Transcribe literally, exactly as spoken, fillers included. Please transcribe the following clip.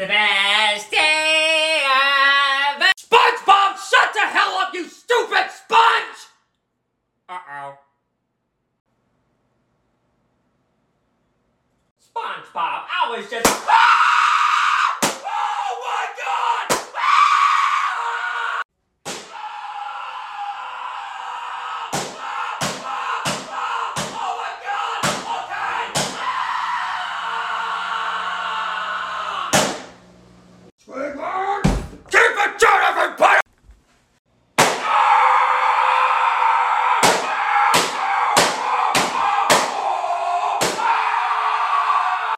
the best day ever. SpongeBob, shut the hell up, you stupid sponge! Uh-oh. SpongeBob, I was just...